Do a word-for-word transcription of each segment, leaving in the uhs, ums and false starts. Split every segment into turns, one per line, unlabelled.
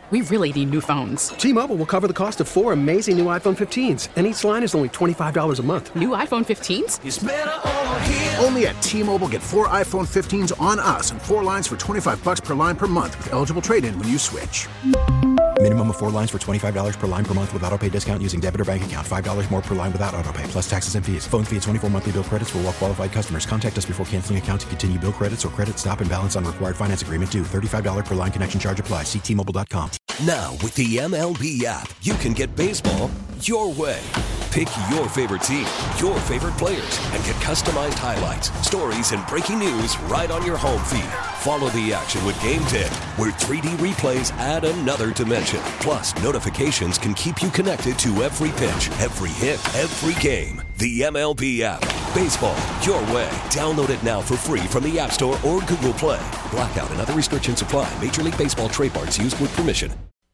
We really need new phones.
T-Mobile will cover the cost of four amazing new iPhone fifteens, and each line is only twenty-five dollars a month.
New iPhone fifteens?
It's better over here.
Only at T-Mobile, get four iPhone fifteens on us and four lines for twenty-five dollars per line per month with eligible trade-in when you switch.
Minimum of four lines for twenty-five dollars per line per month with autopay discount using debit or bank account. five dollars more per line without autopay, plus taxes and fees. Phone fee at twenty-four monthly bill credits for well-qualified customers. Contact us before canceling account to continue bill credits or credit stop and balance on required finance agreement due. thirty-five dollars per line connection charge applies. See T Mobile dot com.
Now, with the M L B app, you can get baseball your way. Pick your favorite team, your favorite players, and get customized highlights, stories, and breaking news right on your home feed. Follow the action with Game Day, where three D replays add another dimension. Plus, notifications can keep you connected to every pitch, every hit, every game. The M L B app. Baseball your way. Download it now for free from the App Store or Google Play. Blackout and other restrictions apply. Major League Baseball trademarks used with permission.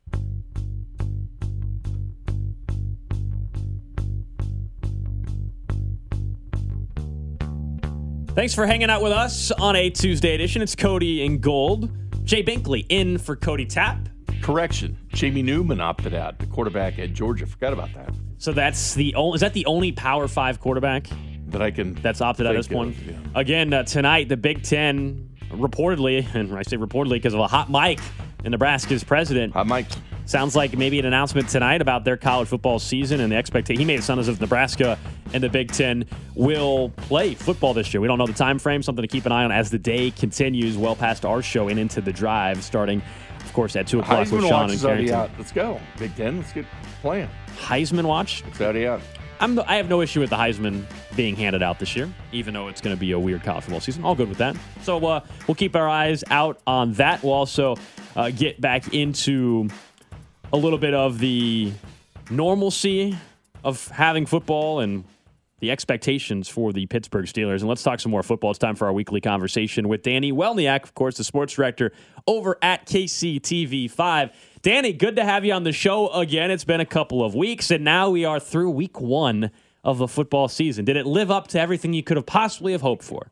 Thanks for hanging out with us on a Tuesday edition. It's Cody and Gold. Jay Binkley in for Cody Tapp.
Correction. Jamie Newman opted out, the quarterback at Georgia. Forgot about that.
So that's the only, is that the only Power Five quarterback
that I can
that's opted out at this point?
Of, yeah.
Again, uh, tonight, the Big Ten reportedly, and I say reportedly because of a hot mic in Nebraska's president.
Hot mic.
Sounds like maybe an announcement tonight about their college football season and the expectation. He made it sound as if Nebraska and the Big Ten will play football this year. We don't know the time frame, something to keep an eye on as the day continues well past our show and into the drive, starting, of course, at two o'clock with Sean and Carrington.
Out. Let's go. Big Ten, let's get playing.
Heisman watch?
It's already out.
I'm the, I have no issue with the Heisman being handed out this year, even though it's going to be a weird college football season. All good with that. So uh, we'll keep our eyes out on that. We'll also uh, get back into a little bit of the normalcy of having football and the expectations for the Pittsburgh Steelers. And let's talk some more football. It's time for our weekly conversation with Danny Welniak, of course, the sports director over at K C T V five. Danny, good to have you on the show again. It's been a couple of weeks, and now we are through week one of the football season. Did it live up to everything you could have possibly have hoped for?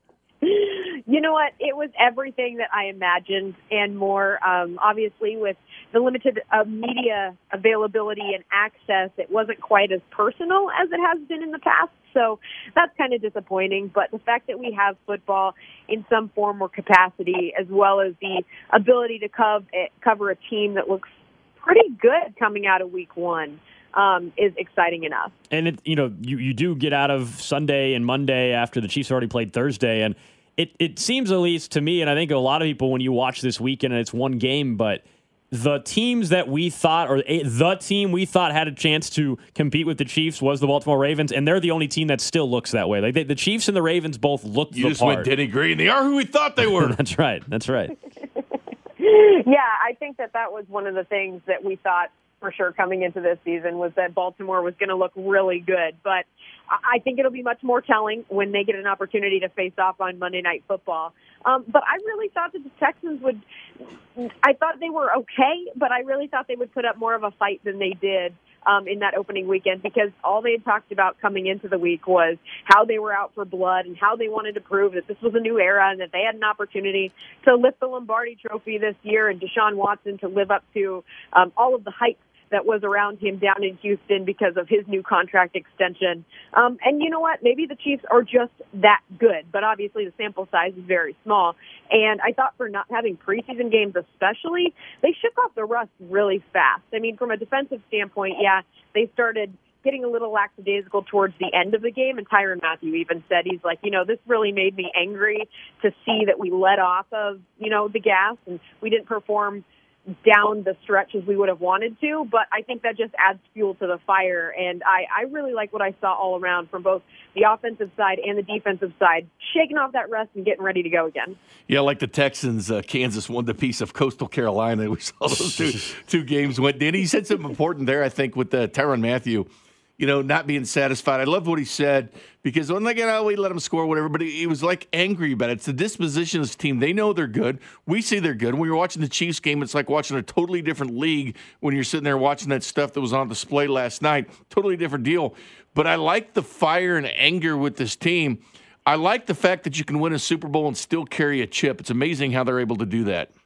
You know what? It was everything that I imagined and more. Um, obviously, with the limited uh, media availability and access, it wasn't quite as personal as it has been in the past. So that's kind of disappointing. But the fact that we have football in some form or capacity, as well as the ability to cover, cover a team that looks pretty good coming out of week one, Um, is exciting enough.
And, it, you know, you, you do get out of Sunday and Monday after the Chiefs already played Thursday. And it, it seems, at least to me, and I think a lot of people, when you watch this weekend and it's one game, but the teams that we thought, or a, the team we thought had a chance to compete with the Chiefs was the Baltimore Ravens, and they're the only team that still looks that way. Like they, the Chiefs and the Ravens both look the
part. You just
part.
went Denny Green. They are who we thought they were.
That's right. That's right.
Yeah, I think that that was one of the things that we thought for sure coming into this season was that Baltimore was going to look really good. But I think it'll be much more telling when they get an opportunity to face off on Monday Night Football. Um, but I really thought that the Texans would – I thought they were okay, but I really thought they would put up more of a fight than they did um, in that opening weekend, because all they had talked about coming into the week was how they were out for blood and how they wanted to prove that this was a new era and that they had an opportunity to lift the Lombardi Trophy this year, and Deshaun Watson to live up to um, all of the hype that was around him down in Houston because of his new contract extension. Um, and you know what? Maybe the Chiefs are just that good, but obviously the sample size is very small. And I thought for not having preseason games especially, they shook off the rust really fast. I mean, from a defensive standpoint, yeah, they started getting a little lackadaisical towards the end of the game, and Tyrann Mathieu even said, he's like, you know, this really made me angry to see that we let off of, you know, the gas and we didn't perform down the stretch as we would have wanted to, but I think that just adds fuel to the fire, and I, I really like what I saw all around from both the offensive side and the defensive side, shaking off that rust and getting ready to go again.
Yeah, like the Texans, uh, Kansas won the piece of Coastal Carolina. We saw those two, two games went. Danny, he said something important there, I think, with uh, Tyrann Mathieu. You know, not being satisfied. I loved what he said, because when they get out, we let them score, whatever, but he, he was like angry about it. It's the disposition of this team. They know they're good. We see they're good. When we were watching the Chiefs game, it's like watching a totally different league when you're sitting there watching that stuff that was on display last night. Totally different deal. But I like the fire and anger with this team. I like the fact that you can win a Super Bowl and still carry a chip. It's amazing how they're able to do that.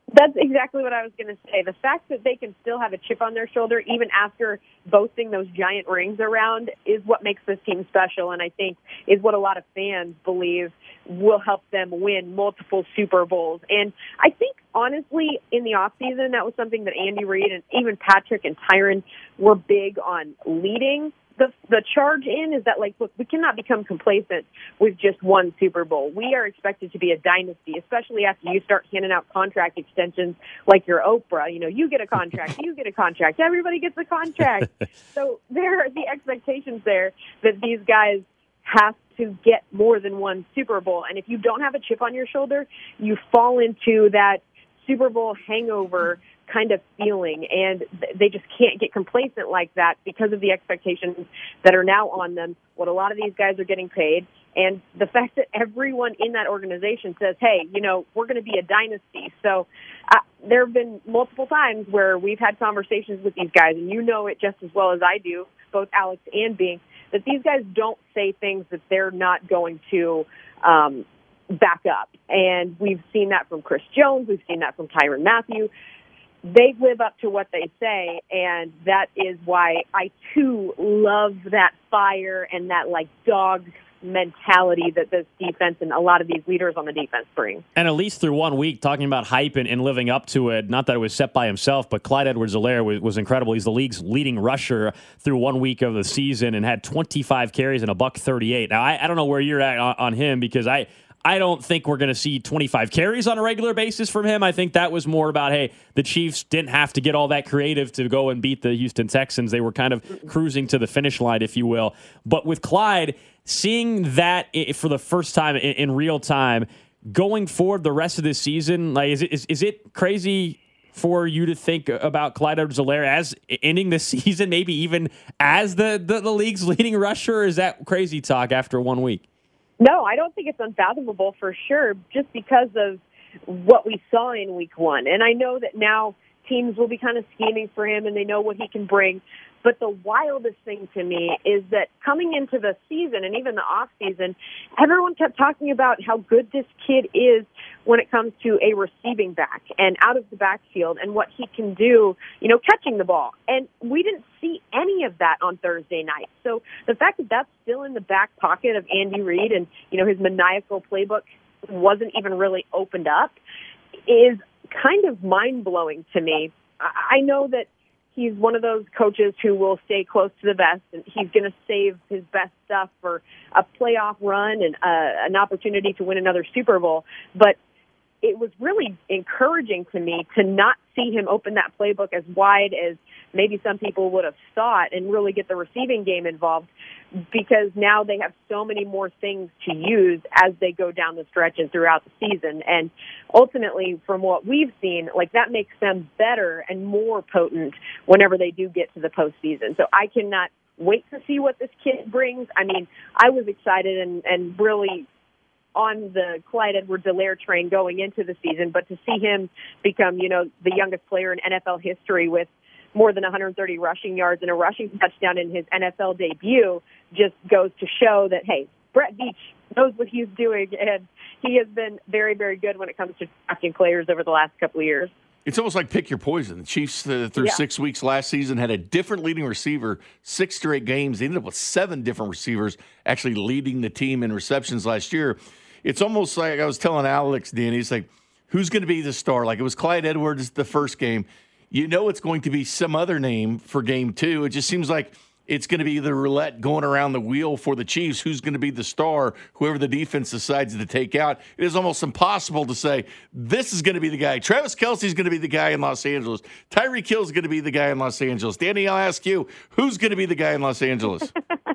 That's exactly what I was going to say. The fact that they can still have a chip on their shoulder, even after boasting those giant rings around, is what makes this team special, and I think is what a lot of fans believe will help them win multiple Super Bowls. And I think, honestly, in the offseason, that was something that Andy Reid and even Patrick and Tyron were big on leading the the charge in, is that, like, look, we cannot become complacent with just one Super Bowl. We are expected to be a dynasty, especially after you start handing out contract extensions like you're Oprah. You know, you get a contract, you get a contract, everybody gets a contract. So there are the expectations there that these guys have to get more than one Super Bowl. And if you don't have a chip on your shoulder, you fall into that Super Bowl hangover kind of feeling, and they just can't get complacent like that because of the expectations that are now on them, what a lot of these guys are getting paid, and the fact that everyone in that organization says, hey, you know, we're going to be a dynasty. So uh, there have been multiple times where we've had conversations with these guys, and you know it just as well as I do, both Alex and Bing, that these guys don't say things that they're not going to um, back up. And we've seen that from Chris Jones. We've seen that from Tyrann Mathieu. They live up to what they say, and that is why I, too, love that fire and that, like, dog mentality that this defense and a lot of these leaders on the defense bring.
And at least through one week, talking about hype and, and living up to it, not that it was set by himself, but Clyde Edwards-Helaire was, was incredible. He's the league's leading rusher through one week of the season and had twenty-five carries and a buck thirty-eight. Now, I, I don't know where you're at on, on him, because I – I don't think we're going to see twenty-five carries on a regular basis from him. I think that was more about, hey, the Chiefs didn't have to get all that creative to go and beat the Houston Texans. They were kind of cruising to the finish line, if you will. But with Clyde, seeing that for the first time in, in real time, going forward the rest of this season, like, is it, is, is it crazy for you to think about Clyde Edwards-Helaire as ending the season, maybe even as the, the, the league's leading rusher? Or is that crazy talk after one week?
No, I don't think it's unfathomable for sure, just because of what we saw in week one. And I know that now teams will be kind of scheming for him and they know what he can bring. But the wildest thing to me is that coming into the season and even the off season, everyone kept talking about how good this kid is when it comes to a receiving back and out of the backfield and what he can do, you know, catching the ball. And we didn't see any of that on Thursday night. So the fact that that's still in the back pocket of Andy Reid and, you know, his maniacal playbook wasn't even really opened up is kind of mind-blowing to me. I know that he's one of those coaches who will stay close to the vest, and he's going to save his best stuff for a playoff run and uh, an opportunity to win another Super Bowl. But it was really encouraging to me to not see him open that playbook as wide as maybe some people would have thought and really get the receiving game involved, because now they have so many more things to use as they go down the stretch and throughout the season. And ultimately, from what we've seen, like, that makes them better and more potent whenever they do get to the postseason. So I cannot wait to see what this kid brings. I mean, I was excited and, and really on the Clyde Edwards-Helaire train going into the season, but to see him become, you know, the youngest player in N F L history with more than one hundred thirty rushing yards and a rushing touchdown in his N F L debut just goes to show that, hey, Brett Veach knows what he's doing, and he has been very, very good when it comes to drafting players over the last couple of years.
It's almost like pick your poison. The Chiefs, uh, through yeah. six weeks last season, had a different leading receiver, six straight games. They ended up with seven different receivers actually leading the team in receptions last year. It's almost like I was telling Alex, Danny, he's like, who's going to be the star? Like, it was Clyde Edwards the first game. You know it's going to be some other name for game two. It just seems like it's going to be the roulette going around the wheel for the Chiefs. Who's going to be the star, whoever the defense decides to take out? It is almost impossible to say, this is going to be the guy. Travis Kelce's going to be the guy in Los Angeles. Tyreek Hill's going to be the guy in Los Angeles. Danny, I'll ask you, who's going to be the guy in Los Angeles?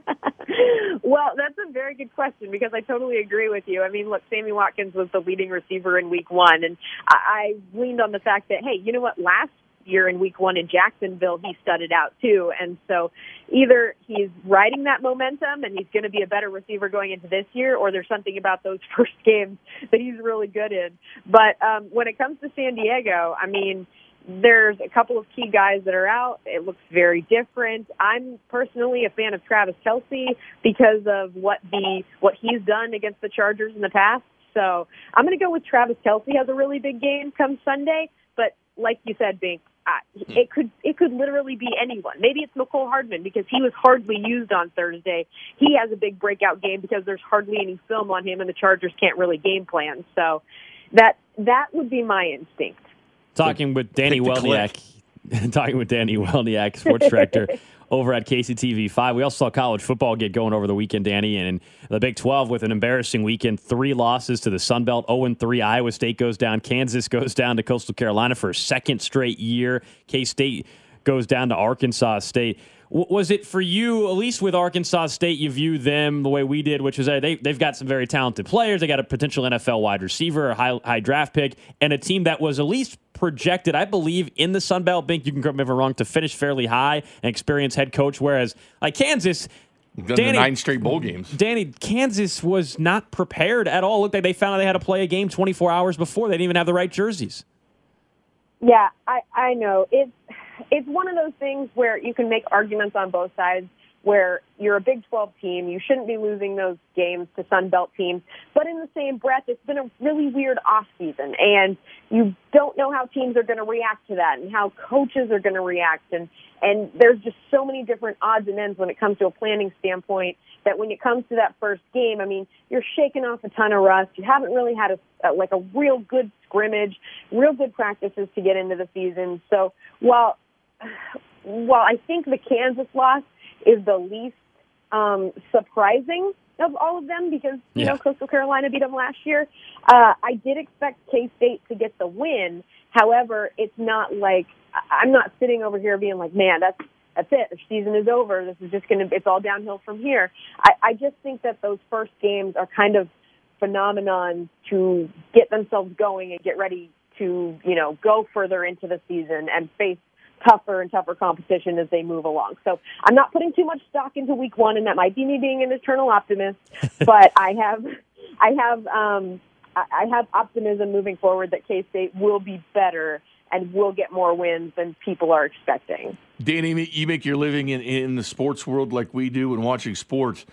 Well, that's a very good question, because I totally agree with you. I mean, look, Sammy Watkins was the leading receiver in week one, and I, I leaned on the fact that, hey, you know what, last year in week one in Jacksonville, he studded out too. And so either he's riding that momentum and he's going to be a better receiver going into this year, or there's something about those first games that he's really good in. But um, when it comes to San Diego, I mean, there's a couple of key guys that are out. It looks very different. I'm personally a fan of Travis Kelce because of what the what he's done against the Chargers in the past. So I'm going to go with Travis Kelce has a really big game come Sunday. like you said, Bink, uh, it could it could literally be anyone. Maybe it's Mecole Hardman because he was hardly used on Thursday. He has a big breakout game because there's hardly any film on him, and the Chargers can't really game plan. So that that would be my instinct.
Talking with Danny Welniak, talking with Danny Welniak, sports director over at K C T V five. We also saw college football get going over the weekend, Danny, and the Big twelve with an embarrassing weekend. Three losses to the Sun Belt, oh and three. Iowa State goes down. Kansas goes down to Coastal Carolina for a second straight year. K-State goes down to Arkansas State. W- was it for you, at least with Arkansas State, you view them the way we did, which is uh, they, they've got some very talented players. They got a potential N F L wide receiver, a high, high draft pick, and a team that was at least projected, I believe, in the Sun Belt, Bink, you can correct me if I'm wrong, to finish fairly high and experienced head coach, whereas like Kansas,
done
Danny,
the nine straight bowl games.
Danny, Kansas was not prepared at all. Looked like they found out they had to play a game twenty-four hours before. They didn't even have the right jerseys.
Yeah, I, I know. It's it's one of those things where you can make arguments on both sides, where you're a Big twelve team, you shouldn't be losing those games to Sun Belt teams. But in the same breath, it's been a really weird offseason, and you don't know how teams are going to react to that and how coaches are going to react. And, and there's just so many different odds and ends when it comes to a planning standpoint that when it comes to that first game, I mean, you're shaking off a ton of rust. You haven't really had a, a like a real good scrimmage, real good practices to get into the season. So while while I think the Kansas loss is the least um, surprising of all of them because, you
yeah.
know, Coastal Carolina beat them last year. Uh, I did expect K-State to get the win. However, it's not like I'm not sitting over here being like, man, that's that's it. The season is over. This is just going to, it's all downhill from here. I, I just think that those first games are kind of phenomenon to get themselves going and get ready to, you know, go further into the season and face tougher and tougher competition as they move along. So I'm not putting too much stock into week one, and that might be me being an eternal optimist, but I have, I have, um, I have optimism moving forward that K-State will be better and will get more wins than people are expecting.
Danny, you make your living in, in the sports world like we do and watching sports.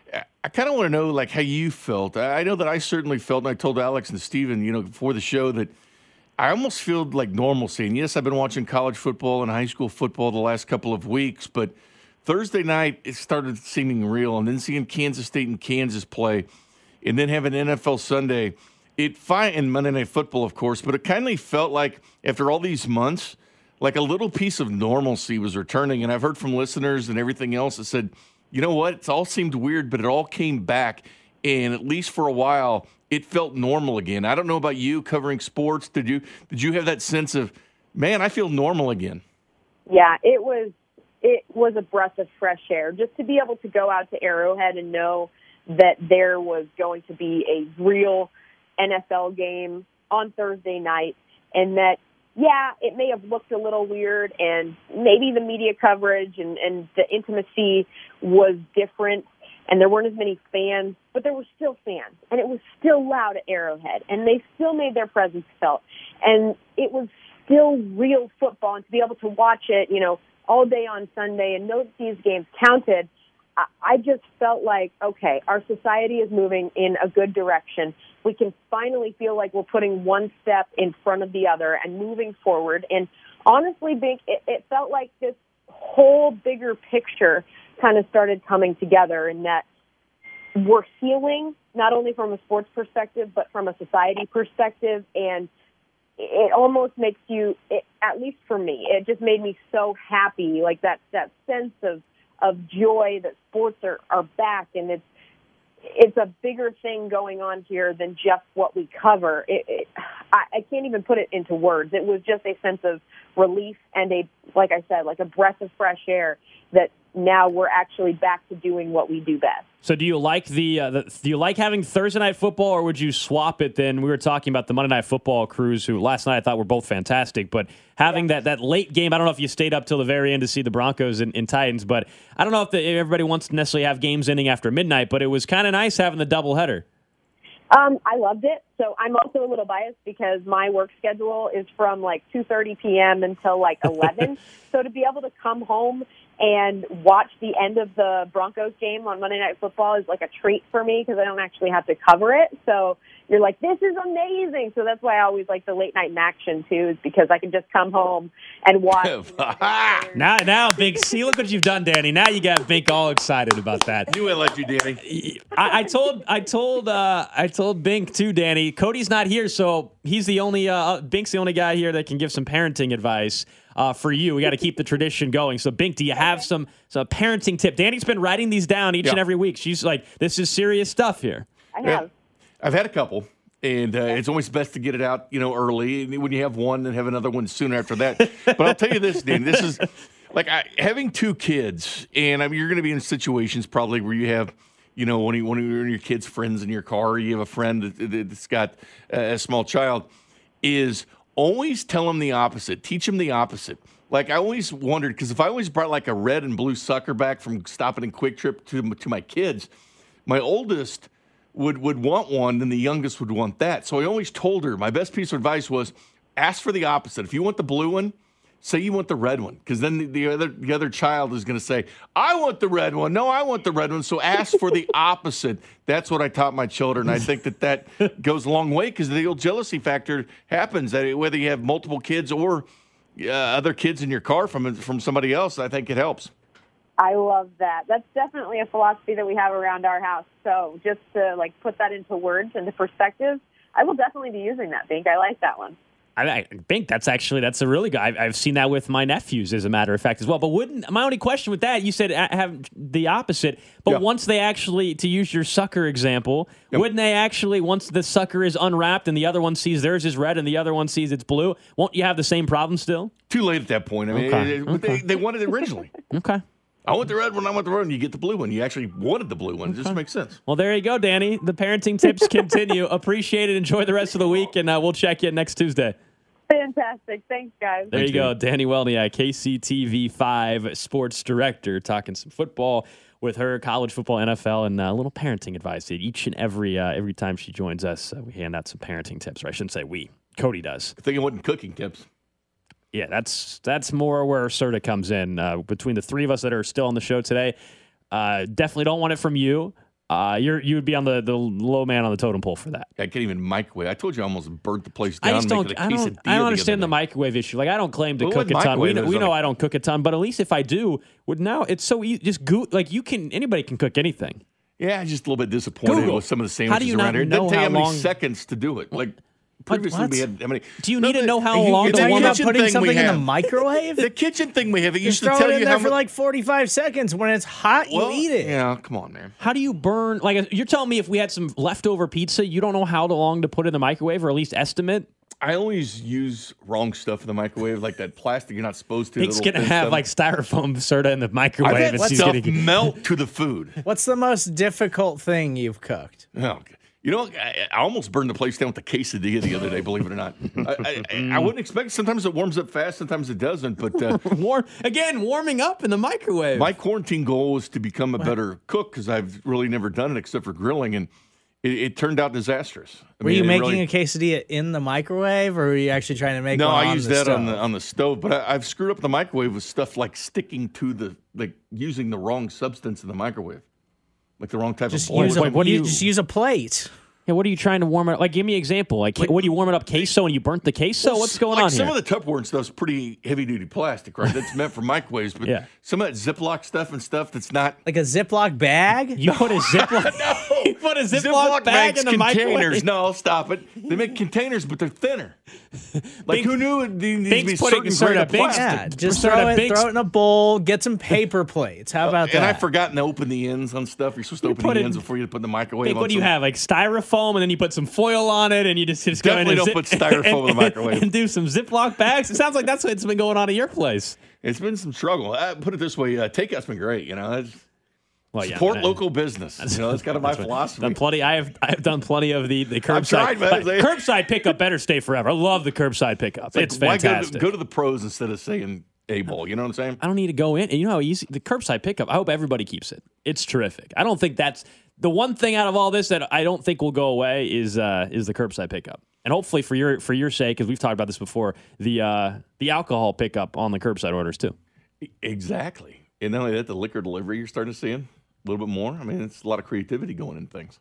I kind of want to know, like, how you felt. I know that I certainly felt, and I told Alex and Steven, you know, before the show that I almost feel like normalcy. And yes, I've been watching college football and high school football the last couple of weeks, but Thursday night it started seeming real. And then seeing Kansas State and Kansas play, and then having N F L Sunday, it fine and Monday Night Football, of course, but it kind of felt like after all these months, like a little piece of normalcy was returning. And I've heard from listeners and everything else that said, you know what, it all seemed weird, but it all came back. And at least for a while, it felt normal again. I don't know about you covering sports. Did you did you have that sense of, man, I feel normal again?
Yeah, it was it was a breath of fresh air. Just to be able to go out to Arrowhead and know that there was going to be a real N F L game on Thursday night, and that, yeah, it may have looked a little weird, and maybe the media coverage and, and the intimacy was different, and there weren't as many fans, but there were still fans, and it was still loud at Arrowhead, and they still made their presence felt, and it was still real football, and to be able to watch it, you know, all day on Sunday and know that these games counted, I, I just felt like, okay, our society is moving in a good direction. We can finally feel like we're putting one step in front of the other and moving forward. And honestly, Bink, it, it felt like this whole bigger picture kind of started coming together, in that we're healing, not only from a sports perspective, but from a society perspective. And it almost makes you, it, at least for me, it just made me so happy, like that, that sense of, of joy that sports are, are back, and it's, it's a bigger thing going on here than just what we cover. It, it, I, I can't even put it into words. It was just a sense of relief and a, like I said, like a breath of fresh air that now we're actually back to doing what we do best. So
do you like the, uh, the do you like having Thursday night football, or would you swap it then? We were talking about the Monday Night Football crews, who last night I thought were both fantastic, but having yeah. that, that late game, I don't know if you stayed up till the very end to see the Broncos and, and Titans, but I don't know if, the, if everybody wants to necessarily have games ending after midnight, but it was kind of nice having the doubleheader.
Um, I loved it. So I'm also a little biased because my work schedule is from like two thirty p.m. until like eleven. So to be able to come home and watch the end of the Broncos game on Monday Night Football is like a treat for me because I don't actually have to cover it. So you're like, this is amazing. So that's why I always like the late night in action too, is because I can just come home and watch.
now, now, Bink, see, look what you've done, Danny. Now you got Bink all excited about that.
Knew I liked you, Danny.
I, I told, I told, uh, I told Bink too, Danny. Cody's not here, so he's the only. Uh, Bink's the only guy here that can give some parenting advice. Uh, for you, we got to keep the tradition going. So, Bink, do you have some some parenting tip? Danny's been writing these down each
yeah.
and every week. She's like, this is serious stuff here.
I have.
Yeah. I've had a couple, and uh, it's always best to get it out, you know, early. When you have one, and have another one soon after that. But I'll tell you this, Danny, this is like I, having two kids, and I mean, you're going to be in situations probably where you have, you know, one of, one of your kids' friends in your car, or you have a friend that, that's got a small child, is always tell them the opposite. Teach them the opposite. Like, I always wondered, because if I always brought like a red and blue sucker back from stopping in Quick Trip to, to my kids, my oldest would, would want one, and the youngest would want that. So I always told her, my best piece of advice was, ask for the opposite. If you want the blue one, say you want the red one, because then the, the other the other child is going to say, I want the red one. No, I want the red one. So ask for the opposite. That's what I taught my children. I think that that goes a long way because the old jealousy factor happens, that whether you have multiple kids or uh, other kids in your car from from somebody else, I think it helps.
I love that. That's definitely a philosophy that we have around our house. So just to like put that into words, into perspective, I will definitely be using that, Bink. I like that one.
I, I think that's actually, that's a really good, I've, I've seen that with my nephews, as a matter of fact, as well. But wouldn't, my only question with that, you said have the opposite, but yeah. once they actually, to use your sucker example, yep. wouldn't they actually, once the sucker is unwrapped and the other one sees theirs is red and the other one sees it's blue, won't you have the same problem still?
Too late at that point. I mean,
okay.
it,
okay.
They, they wanted it originally.
Okay.
I want the red one, I want the red one. You get the blue one. You actually wanted the blue one. It just makes sense.
Well, there you go, Danny. The parenting tips continue. Appreciate it. Enjoy the rest of the week, and uh, we'll check in next Tuesday.
Fantastic. Thanks, guys.
There
Thanks,
you go.
Danny.
Danny Welniak, K C T V five sports director, talking some football with her, college football, N F L, and a uh, little parenting advice. Each and every uh, every time she joins us, uh, we hand out some parenting tips. Or I shouldn't say we. Cody does.
I think it wasn't cooking tips.
Yeah, that's that's more where Serta comes in. Uh, between the three of us that are still on the show today, uh, definitely don't want it from you. Uh, you're you would be on the, the low man on the totem pole for that.
I can't even microwave. I told you I almost burnt the place down.
I just don't. I don't, I don't understand the, the microwave issue. Like I don't claim to well, cook a ton. We, we know like, I don't cook a ton, but at least if I do, would now it's so easy. Just go like you can. Anybody can cook anything.
Yeah, I'm just a little bit disappointed
Google.
with some of the sandwiches
how do you
around
not
here. It
know
doesn't take
how
how many
long...
seconds to do it. Like. Previously,
what?
we had how many?
Do you
no,
need
the,
to know how
you,
long
it's
to
like
warm up?
Putting something in the microwave?
The kitchen thing we have. It
you
used to
throw
tell
it in
you
there
how
for like forty-five seconds. When it's hot,
well,
you eat it.
Yeah, come on, man.
How do you burn? Like you're telling me, if we had some leftover pizza, you don't know how long to put in the microwave, or at least estimate.
I always use wrong stuff in the microwave, like that plastic you're not supposed to.
It's gonna have
stuff.
like styrofoam Serta in the microwave.
I've had
and
stuff
gonna get...
melt to the food.
What's the most difficult thing you've cooked?
Oh, okay. You know, I, I almost burned the place down with the quesadilla the other day, believe it or not. I, I, I wouldn't expect. Sometimes it warms up fast, sometimes it doesn't. But uh,
Warm, again, warming up in the microwave.
My quarantine goal was to become a what? better cook because I've really never done it except for grilling, and it, it turned out disastrous. I
were
mean,
you making
really,
a quesadilla in the microwave, or were you actually trying to make
no,
one on
I used
the
that
stove?
on the on the stove. But I, I've screwed up the microwave with stuff like sticking to the like using the wrong substance in the microwave, like the wrong type
just
of.
Use a,
Wait, what do you
just use a plate?
Yeah, what are you trying to warm it up? Like, give me an example. Like, like what are you warming up queso and you burnt the queso?
Well,
What's going
like
on
some
here?
of the Tupperware and stuff's pretty heavy-duty plastic, right? That's meant for microwaves. But
yeah.
some of that Ziploc stuff and stuff that's not...
Like a Ziploc bag?
You put a Ziploc...
no!
You put a Ziploc,
Ziploc
bag in the
containers.
microwave?
No, stop it. They make containers, but they're thinner. Like,
Bink,
who knew it needs
Bink's
to be
putting
certain grade of
Bink's-
plastic?
Yeah, just
Serta,
throw it,
Bink's-
throw it in a bowl, get some paper plates. How about
Uh,
that?
and I've forgotten to open the ends on stuff. You're supposed to
You
open
put
the
it-
ends before you put in the microwave.
Bink,
on
what do you
some-
have? Like styrofoam, and then you put some foil on it, and you just, just go in
Definitely
and
don't
zip-
put styrofoam
and,
in the microwave.
And do some Ziploc bags? It sounds like that's what's been going on at your place.
It's been some struggle. Uh, put it this way, uh, takeout's been great. You know, it's,
Well, yeah,
support
man.
local business. You know, that's kind of my
That's what-
philosophy.
Done plenty. I have I have done plenty of the the curbside.
tried, man.
but curbside pickup better stay forever. I love the curbside pickup.
Like,
It's
why
fantastic.
Go to, go to the pros instead of saying A bowl. You know what I'm saying?
I don't need to go in. And you know how easy the curbside pickup. I hope everybody keeps it. It's terrific. I don't think that's the one thing out of all this that I don't think will go away is uh, is the curbside pickup. And hopefully for your for your sake, because we've talked about this before, the uh, the alcohol pickup on the curbside orders too.
Exactly. And not only that, the liquor delivery you're starting to see a little bit more. I mean, it's a lot of creativity going in things.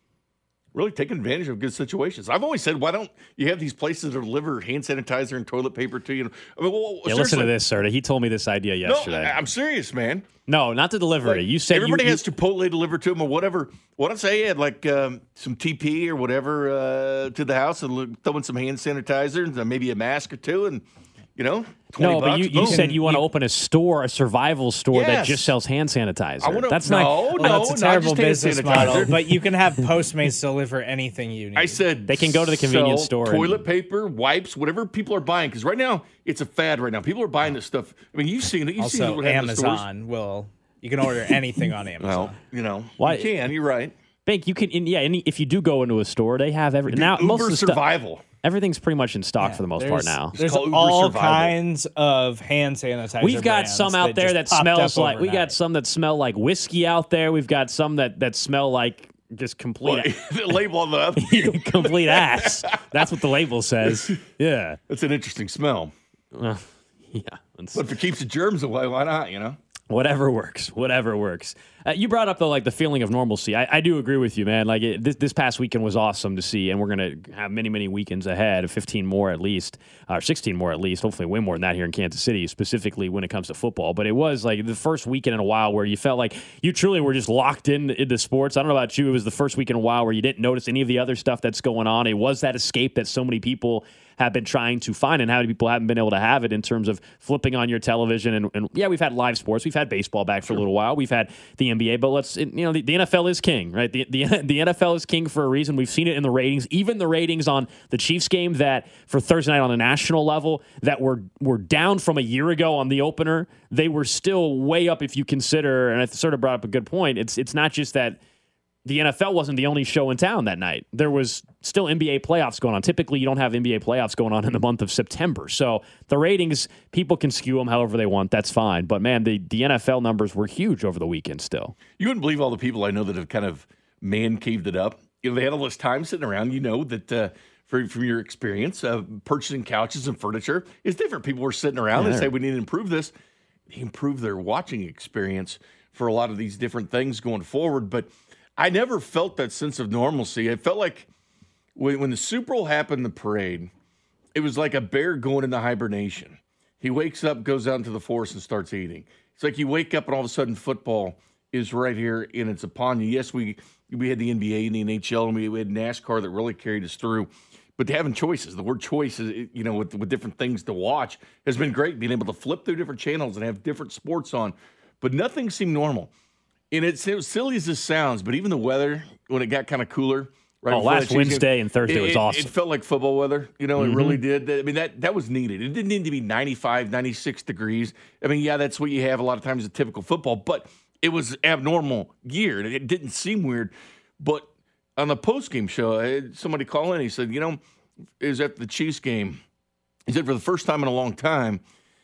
Really taking advantage of good situations. I've always said, why don't you have these places that deliver hand sanitizer and toilet paper to you? I mean, well,
yeah, listen to this, sir. He told me this idea yesterday.
No, I'm serious, man.
No, not the delivery.
Like,
you said
everybody
you,
has Chipotle delivered to them or whatever. What if say you had like um, some T P or whatever uh, to the house and look, throw in some hand sanitizer and maybe a mask or two and, you know, twenty
No,
bucks,
but you, you said you want to open a store, a survival store
Yes.
that just sells hand sanitizer.
I wanna,
That's
no,
not.
no,
That's a
not
terrible
just hand
business
sanitizer.
model. But you can have Postmates deliver anything you need.
I said
They can go to the convenience
sell
store
Toilet
and-
paper, wipes, whatever people are buying. Because right now it's a fad. Right now, people are buying this stuff. I mean, you've seen it. You've seen
also
what happened in stores.
Amazon will. You can order anything on Amazon.
Well, you know,
Why-
you can. You're right.
Bank, you can. In, yeah, any, if you do go into a store, they have every
Dude,
now.
Uber
most of the stuff,
survival.
everything's pretty much in stock
Yeah,
for the most
there's-
part now.
There's
called Uber
all
Survival.
kinds of hand sanitizer.
We've got
brands
some out there
just
that
popped
smells
up
like. We got
overnight.
some that smell like whiskey out there. We've got some that that smell like just complete
The label on the other.
complete ass. That's what the label says. Yeah.
That's an interesting smell.
Uh, yeah. It's-
But if it keeps the germs away, why not? You know.
Whatever works, whatever works. Uh, you brought up though, like the feeling of normalcy. I, I do agree with you, man. Like it, this this past weekend was awesome to see, and we're gonna have many many weekends ahead, fifteen more at least, or sixteen more at least. Hopefully, way more than that here in Kansas City, specifically when it comes to football. But it was like the first weekend in a while where you felt like you truly were just locked in into sports. I don't know about you. It was the first week in a while where you didn't notice any of the other stuff that's going on. It was that escape that so many people have been trying to find, and how many people haven't been able to have it in terms of flipping on your television. And, and yeah, we've had live sports. We've had baseball back for a little while. We've had the N B A, but let's, you know, the, the N F L is king, right? The, the the N F L is king for a reason. We've seen it in the ratings, even the ratings on the Chiefs game that for Thursday night on a national level that were were down from a year ago on the opener. They were still way up if you consider, and I sort of brought up a good point. It's it's not just that the N F L wasn't the only show in town that night. There was still N B A playoffs going on. Typically, you don't have N B A playoffs going on in the month of September. So the ratings, people can skew them however they want. That's fine. But, man, the, the N F L numbers were huge over the weekend still.
You wouldn't believe all the people I know that have kind of man caved it up. You know, they had all this time sitting around. You know that uh, for, from your experience, uh, purchasing couches and furniture is different. People were sitting around
Yeah,
and say, we need to improve this. They improve their watching experience for a lot of these different things going forward. But I never felt that sense of normalcy. I felt like when, when the Super Bowl happened, the parade, it was like a bear going into hibernation. He wakes up, goes out into the forest, and starts eating. It's like you wake up and all of a sudden football is right here and it's upon you. Yes, we we had the N B A and the N H L and we, we had NASCAR that really carried us through. But having choices, the word choice, is, you know, with, with different things to watch has been great. Being able to flip through different channels and have different sports on. But nothing seemed normal. And it's, it was silly as this sounds, but even the weather, when it got kind of cooler, right?
Oh,
before
last
that
Wednesday
game,
and Thursday
it,
was
it,
awesome.
It felt like football weather. You know,
Mm-hmm.
it really did. I mean, that that was needed. It didn't need to be ninety-five, ninety-six degrees. I mean, yeah, that's what you have a lot of times in typical football, but it was abnormal gear. It didn't seem weird. But on the post-game show, I had somebody call in. He said, you know, it was at the Chiefs game. He said, for the first time in a long time,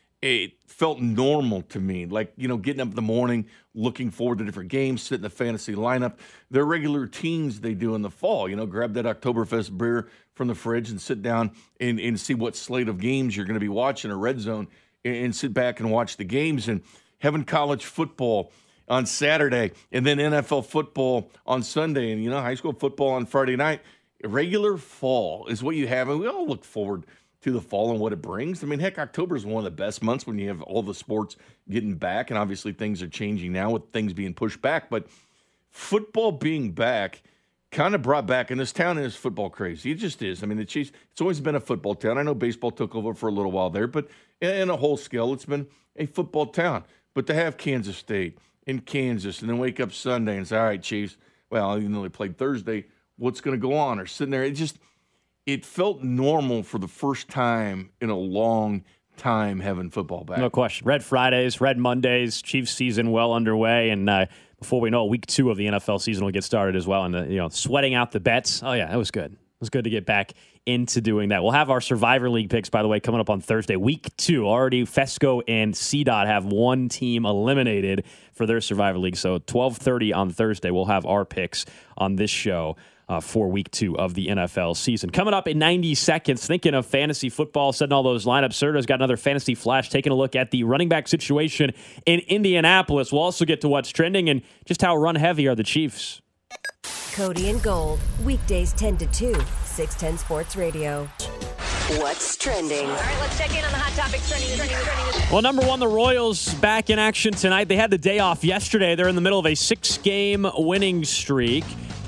it felt normal to me. Like, you know, getting up in the morning, looking forward to different games, sitting in the fantasy lineup. Their regular routines they do in the fall. You know, grab that Oktoberfest beer from the fridge and sit down and, and see what slate of games you're going to be watching, or Red Zone, and, and sit back and watch the games. And having college football on Saturday and then N F L football on Sunday and, you know, high school football on Friday night. Regular fall is what you have, and we all look forward to the fall and what it brings. I mean, heck, October is one of the best months when you have all the sports getting back, and obviously things are changing now with things being pushed back, but football being back kind of brought back, and this town is football crazy. It just is. I mean, the Chiefs, it's always been a football town. I know baseball took over for a little while there, but in a whole scale, it's been a football town. But to have Kansas State in Kansas and then wake up Sunday and say, all right, Chiefs, well, even though they played Thursday, what's going to go on? Or sitting there, it just, it felt normal for the first time in a long time having football back.
No question. Red Fridays, Red Mondays, Chiefs season well underway, and uh, before we know it, week two of the N F L season will get started as well. And, the, you know, sweating out the bets. Oh, yeah, that was good. was good to get back into doing that. We'll have our Survivor League picks, by the way, coming up on Thursday. Week two, already Fesco and C DOT have one team eliminated for their Survivor League. So twelve thirty on Thursday, we'll have our picks on this show uh, for week two of the N F L season. Coming up in ninety seconds, thinking of fantasy football, setting all those lineups. Serta's got another fantasy flash, taking a look at the running back situation in Indianapolis. We'll also get to what's trending and just how run-heavy are the Chiefs.
Cody and Gold, weekdays ten to two, six ten Sports Radio. What's trending?
All right, let's check in on the hot topics trending. trending, trending.
Well, number one, the Royals back in action tonight. They had the day off yesterday. They're in the middle of a six-game winning streak.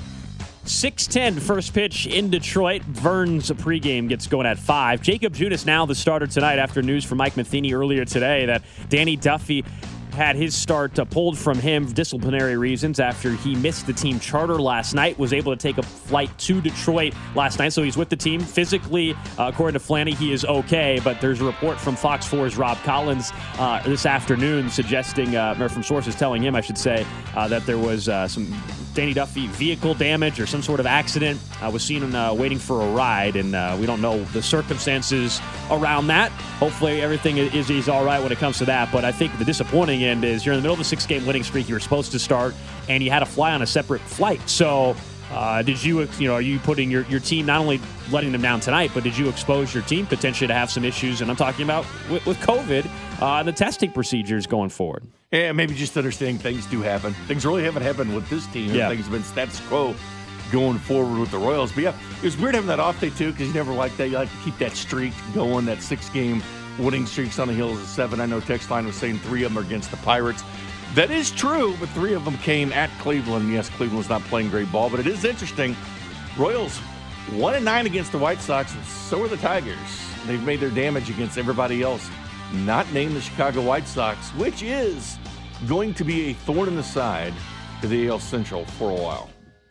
six ten first pitch in Detroit. Vern's pregame gets going at five. Jacob Junis now the starter tonight after news from Mike Matheny earlier today that Danny Duffy had his start uh, pulled from him for disciplinary reasons after he missed the team charter last night, was able to take a flight to Detroit last night, so he's with the team. Physically, uh, according to Flanny, he is okay, but there's a report from Fox four's Rob Collins uh, this afternoon suggesting, uh, or from sources telling him, I should say, uh, that there was uh, some Danny Duffy vehicle damage or some sort of accident. I uh, was seen uh, waiting for a ride, and uh, we don't know the circumstances around that. Hopefully everything is, is all right when it comes to that, but I think the disappointing end is you're in the middle of a six-game winning streak. You were supposed to start, and you had to fly on a separate flight. So uh, did you, you know, are you putting your, your team, not only letting them down tonight, but did you expose your team potentially to have some issues? And I'm talking about with, with COVID uh, and the testing procedures going forward.
Yeah, maybe just understanding things do happen. Things really haven't happened with this team.
Yeah.
Things have been status quo going forward with the Royals. But yeah, it was weird having that off day too, because you never like that. You like to keep that streak going, that six-game winning streaks on the heels of seven. I know text line was saying three of them are against the Pirates. That is true, but three of them came at Cleveland. Yes, Cleveland's not playing great ball, but it is interesting. Royals one and nine against the White Sox, and so are the Tigers. They've made their damage against everybody else, not named the Chicago White Sox, which is going to be a thorn in the side to the A L Central for a while.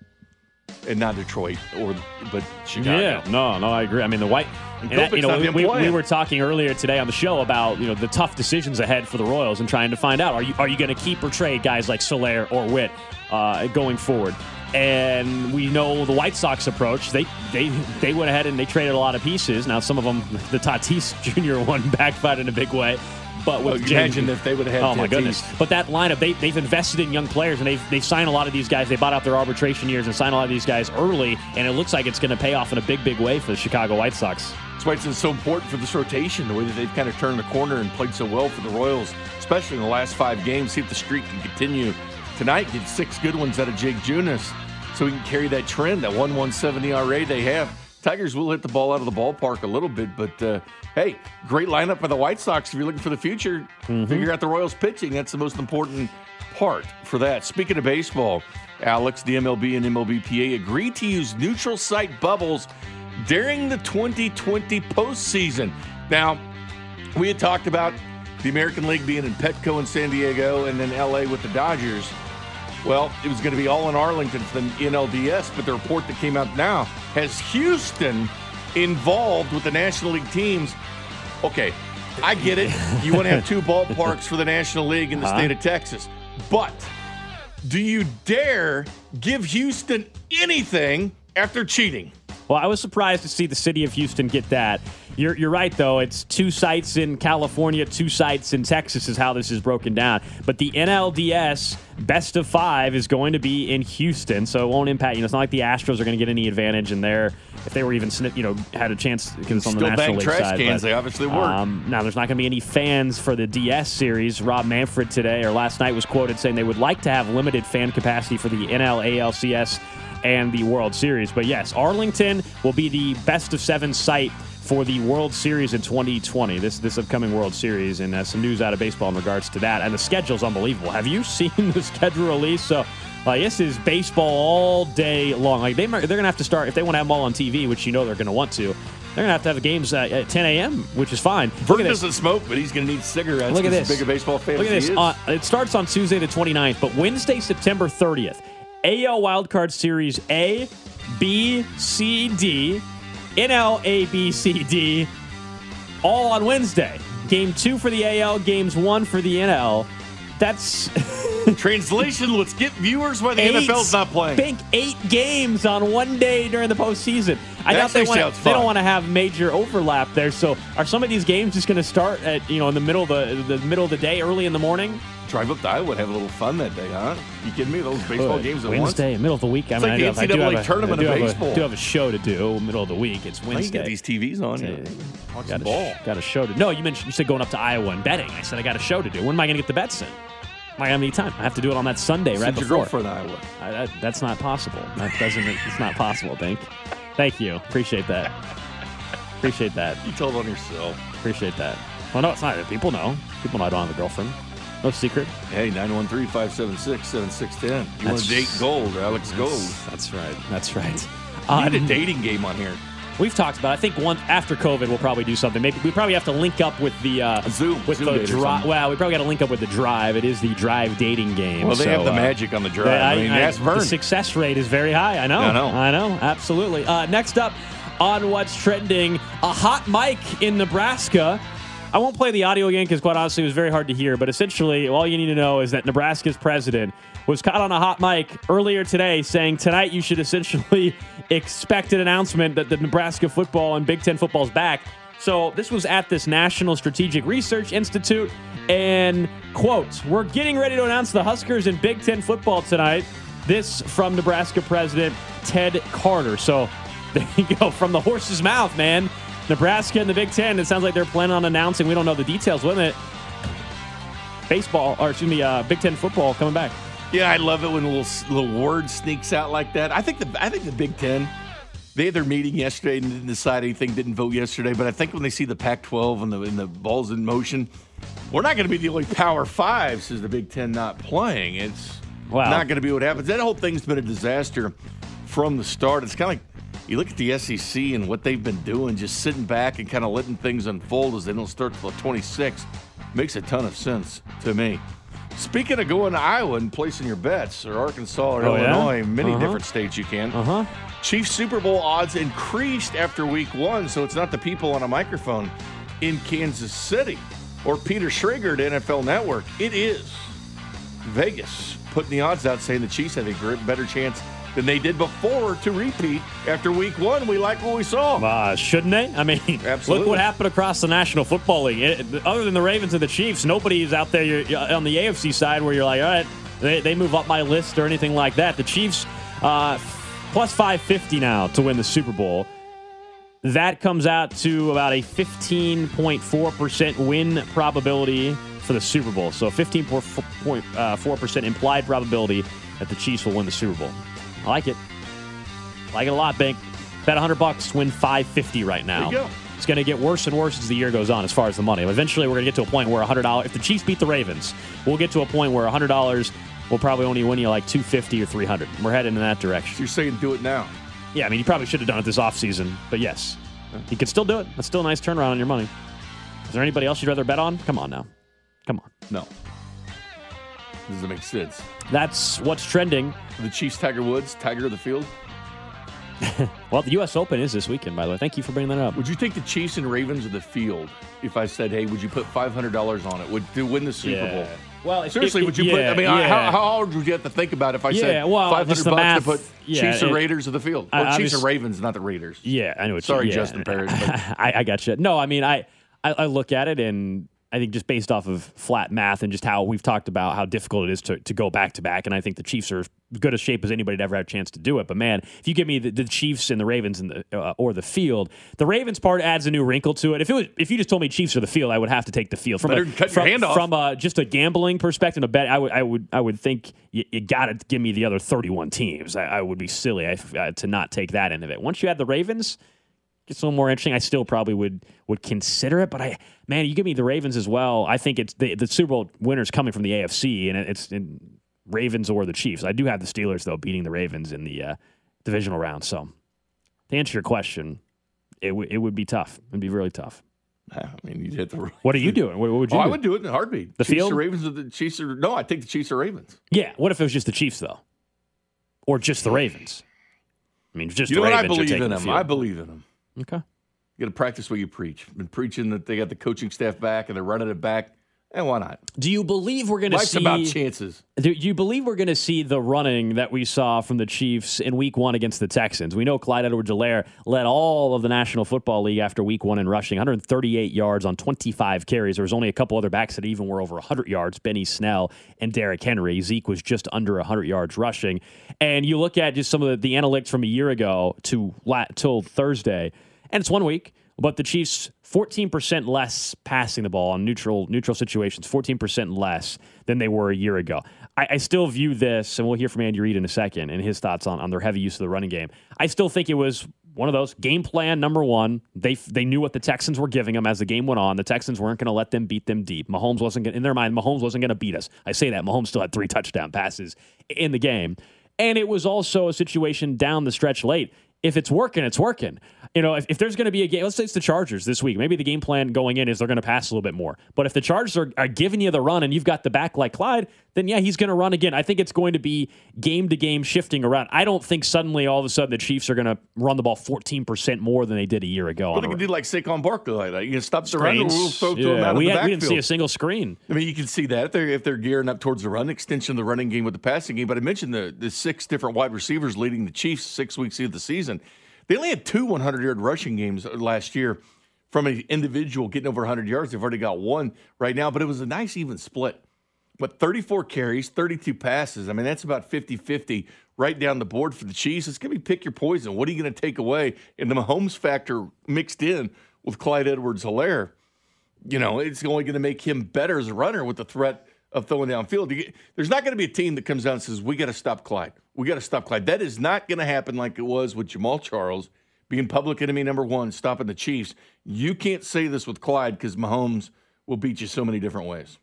And not Detroit, or but Chicago.
Yeah, no, no, I agree. I mean, the White. And that, you know, we, we, we were talking earlier today on the show about you know the tough decisions ahead for the Royals and trying to find out are you are you going to keep or trade guys like Soler or Witt uh, going forward. And we know the White Sox approach. They they they went ahead and they traded a lot of pieces. Now some of them, the Tatis Junior one backfired in a big way. But with
oh,
James,
imagine if they would have had
oh my
Tatis.
goodness! But that lineup, they they've invested in young players and they've they've signed a lot of these guys. They bought out their arbitration years and signed a lot of these guys early, and it looks like it's going to pay off in a big big way for the Chicago White Sox.
That's why it's so important for this rotation, the way that they've kind of turned the corner and played so well for the Royals, especially in the last five games. See if the streak can continue tonight. Get six good ones out of Jake Junis, so we can carry that trend, that one one seven E R A they have. Tigers will hit the ball out of the ballpark a little bit, but uh, hey, great lineup by the White Sox. If you're looking for the future, mm-hmm. figure out the Royals pitching. That's the most important part for that. Speaking of baseball, Alex, the M L B and M L B P A agreed to use neutral site bubbles during the twenty twenty postseason. Now, we had talked about the American League being in Petco in San Diego and then L A with the Dodgers. Well, it was going to be all in Arlington for the N L D S, but the report that came out now has Houston involved with the National League teams. Okay, I get it. You want to have two ballparks for the National League in the uh-huh. state of Texas. But do you dare give Houston anything after cheating?
Well, I was surprised to see the city of Houston get that. You're, you're right, though. It's two sites in California, two sites in Texas is how this is broken down. But the N L D S best of five is going to be in Houston, so it won't impact. You know, it's not like the Astros are going to get any advantage in there. If they were even, you know, had a chance because it's on
Still
the National League
trash
side.
Cans,
but,
they obviously work.
Um, now, there's not going to be any fans for the D S series. Rob Manfred today or last night was quoted saying they would like to have limited fan capacity for the N L A L C S and the World Series. But yes, Arlington will be the best of seven site for the World Series in twenty twenty, this this upcoming World Series, and uh, some news out of baseball in regards to that. And the schedule's unbelievable. Have you seen the schedule release? So uh, this is baseball all day long. Like they, they're going to have to start, if they want to have them all on T V, which you know they're going to want to, they're going to have to have the games uh, at ten a.m., which is fine.
Vern doesn't smoke, but he's going to need cigarettes.
Look at this.
He's a bigger baseball fan.
Look at this. Uh, it starts on Tuesday the twenty-ninth, but Wednesday, September thirtieth, A L Wildcard Series A, B, C, D, N L A B C D, all on Wednesday. Game two for the A L, games one for the N L. That's
Translation, let's get viewers while the
Eight,
N F L's not playing.
Think eight games on one day during the postseason. I doubt they, wanna, they don't want to have major overlap there. So are some of these games just going to start at you know in the middle of the, the middle of the day, early in the morning?
Drive up to Iowa and have a little fun that day, huh? You kidding me? Those baseball
Good.
games at
Wednesday,
once?
middle of the week. I
It's
mean,
like
I
the
do
N
have,
C
I do
double A
have a,
tournament
I do
of
have
baseball.
A, do have a show to do middle of the week. It's
Why you
Wednesday.
get these T Vs on? You watch the
got,
ball.
a, got a show to. No, you mentioned you said going up to Iowa and betting. I said I got a show to do. When am I going to get the bets in? Am I going to have any time? I have to do it on that Sunday
Send
right
your
before.
girlfriend Iowa.
I, that, that's not possible. That doesn't. It's not possible. Thank. Thank you. Appreciate that. Appreciate that.
You told on yourself.
Appreciate that. Well, no, it's not. People know. People know I don't have a girlfriend. No secret.
Hey, nine one three, five seven six, seven six one zero. You want
That's-
to date Gold, Alex
That's,
Gold.
that's right. That's right.
You need
Um,
a dating game on here.
We've talked about. I think once after COVID, we'll probably do something. Maybe we probably have to link up with the uh,
Zoom
with
Zoom
the
date or
drive.
something.
Well, we probably got to link up with the drive. It is the drive dating game.
Well, they
so,
have the
uh,
magic on the drive. I, mean, that's Vern.
The success rate is very high. I know.
I know.
I know. Absolutely. Uh, next up on what's trending, a hot mic in Nebraska. I won't play the audio again because, quite honestly, it was very hard to hear. But essentially, all you need to know is that Nebraska's president was caught on a hot mic earlier today saying tonight you should essentially expect an announcement that the Nebraska football and Big Ten football is back. So this was at this National Strategic Research Institute. And, quote, we're getting ready to announce the Huskers and Big Ten football tonight. This from Nebraska President Ted Carter. So there you go, from the horse's mouth, man. Nebraska and the Big Ten, it sounds like they're planning on announcing, we don't know the details with it, baseball, or excuse me, uh, Big Ten football coming back.
Yeah, I love it when a little little word sneaks out like that. I think the I think the Big Ten, they had their meeting yesterday and didn't decide anything, didn't vote yesterday, but I think when they see the Pac twelve and the, and the balls in motion, we're not going to be the only Power Five, says the Big Ten, not playing. It's
Wow.
not going to be what happens. That whole thing's been a disaster from the start. It's kind of like, you look at the S E C and what they've been doing, just sitting back and kind of letting things unfold as they don't start till the twenty-sixth. Makes a ton of sense to me. Speaking of going to Iowa and placing your bets, or Arkansas or
Oh, yeah?
Illinois, many
Uh-huh.
different states you can.
Uh-huh.
Chiefs Super Bowl odds increased after week one, so it's not the people on a microphone in Kansas City or Peter Schrager at N F L Network. It is Vegas putting the odds out saying the Chiefs have a great, better chance than they did before to repeat after week one. We like what we saw.
Uh, shouldn't they? I mean,
Absolutely.
look what happened across the National Football League. It, other than the Ravens and the Chiefs, nobody's out there you're, on the A F C side where you're like, all right, they, they move up my list or anything like that. The Chiefs, uh, plus five fifty now to win the Super Bowl. That comes out to about a fifteen point four percent win probability for the Super Bowl. So fifteen point four percent implied probability that the Chiefs will win the Super Bowl. I like it. Like it a lot, Bink. Bet one hundred bucks, win five fifty right now.
There you go.
It's going to get worse and worse as the year goes on as far as the money. Eventually, we're going to get to a point where one hundred dollars, if the Chiefs beat the Ravens, we'll get to a point where one hundred dollars will probably only win you like two hundred fifty dollars or three hundred dollars. We're heading in that direction.
So you're saying do it now?
Yeah, I mean, you probably should have done it this offseason, but yes. You can still do it. That's still a nice turnaround on your money. Is there anybody else you'd rather bet on? Come on now. Come on.
No. Doesn't make sense.
That's what's trending.
The Chiefs, Tiger Woods, Tiger of the field.
Well, the U S Open is this weekend, by the way. Thank you for bringing that up.
Would you take the Chiefs and Ravens of the field if I said, hey, would you put five hundred dollars on it? Would to win the Super
Yeah.
Bowl?
Well, if-
seriously,
if-
would you
yeah,
put? I mean,
yeah.
how, how hard would you have to think about if I
Yeah,
said
well,
five
just
hundred
the
bucks
math,
to put
yeah,
Chiefs and
it-
Raiders of the field,
I-
or Chiefs
obvious-
and Ravens, not the Raiders?
Yeah, I know what
Sorry,
you, yeah.
Justin Parrish. But
I, I got you. No, I mean, I, I, I look at it and I think just based off of flat math and just how we've talked about how difficult it is to, to go back to back, and I think the Chiefs are as good a shape as anybody to ever have a chance to do it. But man, if you give me the, the Chiefs and the Ravens and the uh, or the field, the Ravens part adds a new wrinkle to it. If it was, if you just told me Chiefs or the field, I would have to take the field. From
Better
a,
cut your
from,
hand off.
From a, just a gambling perspective, a bet, I would I would I would think you, you got to give me the other thirty-one teams. I, I would be silly uh, to not take that end of it. Once you add the Ravens, it's a little more interesting. I still probably would would consider it, but I man, you give me the Ravens as well. I think it's the, the Super Bowl winner's coming from the A F C, and it's in Ravens or the Chiefs. I do have the Steelers though beating the Ravens in the uh, divisional round. So to answer your question, it w- it would be tough. It'd be really tough.
I mean, you'd hit the.
What are you doing? What, what would you?
Oh,
do?
I would do it in a heartbeat.
The
Chiefs
field?
or Ravens or the Chiefs or no? I take the Chiefs or Ravens.
Yeah. What if it was just the Chiefs though, or just the Ravens? I mean, just
You
the
know what? I
Ravens. you're
believe
taking
in
the
them.
field.
I believe in them.
Okay.
You got to practice what you preach. Been preaching that they got the coaching staff back and they're running it back And why not?
Do you believe we're going to see...
Life's about chances.
Do you believe we're going to see the running that we saw from the Chiefs in week one against the Texans? We know Clyde Edwards-Helaire led all of the National Football League after week one in rushing, one hundred thirty-eight yards on twenty-five carries. There was only a couple other backs that even were over one hundred yards, Benny Snell and Derrick Henry. Zeke was just under one hundred yards rushing. And you look at just some of the, the analytics from a year ago to la- till Thursday, and it's one week, but the Chiefs fourteen percent less passing the ball on neutral neutral situations, fourteen percent less than they were a year ago. I, I still view this, and we'll hear from Andy Reid in a second and his thoughts on, on their heavy use of the running game. I still think it was one of those game plan number one. They they knew what the Texans were giving them as the game went on. The Texans weren't going to let them beat them deep. Mahomes wasn't gonna, in their mind, Mahomes wasn't going to beat us. I say that. Mahomes still had three touchdown passes in the game. And it was also a situation down the stretch late. If it's working, it's working. You know, if, if there's going to be a game, let's say it's the Chargers this week. Maybe the game plan going in is they're going to pass a little bit more. But if the Chargers are, are giving you the run and you've got the back like Clyde, then yeah, he's going to run again. I think it's going to be game to game shifting around. I don't think suddenly all of a sudden the Chiefs are going to run the ball fourteen percent more than they did a year ago.
Well, they can do like Saquon Barkley like that. You can stop the run, we'll throw
yeah,
them out
we,
of the
had, we
backfield.
didn't see a single screen.
I mean, you can see that if they're, if they're gearing up towards the run, extension of the running game with the passing game. But I mentioned the, the six different wide receivers leading the Chiefs six weeks into the season. They only had two hundred-yard rushing games last year from an individual getting over one hundred yards. They've already got one right now, but it was a nice even split. But thirty-four carries, thirty-two passes. I mean, that's about fifty-fifty right down the board for the Chiefs. It's going to be pick your poison. What are you going to take away? And the Mahomes factor mixed in with Clyde Edwards-Helaire, you know, it's only going to make him better as a runner with the threat of throwing downfield. There's not going to be a team that comes out and says, we got to stop Clyde. We got to stop Clyde. That is not going to happen like it was with Jamal Charles being public enemy number one, stopping the Chiefs. You can't say this with Clyde because Mahomes will beat you so many different ways.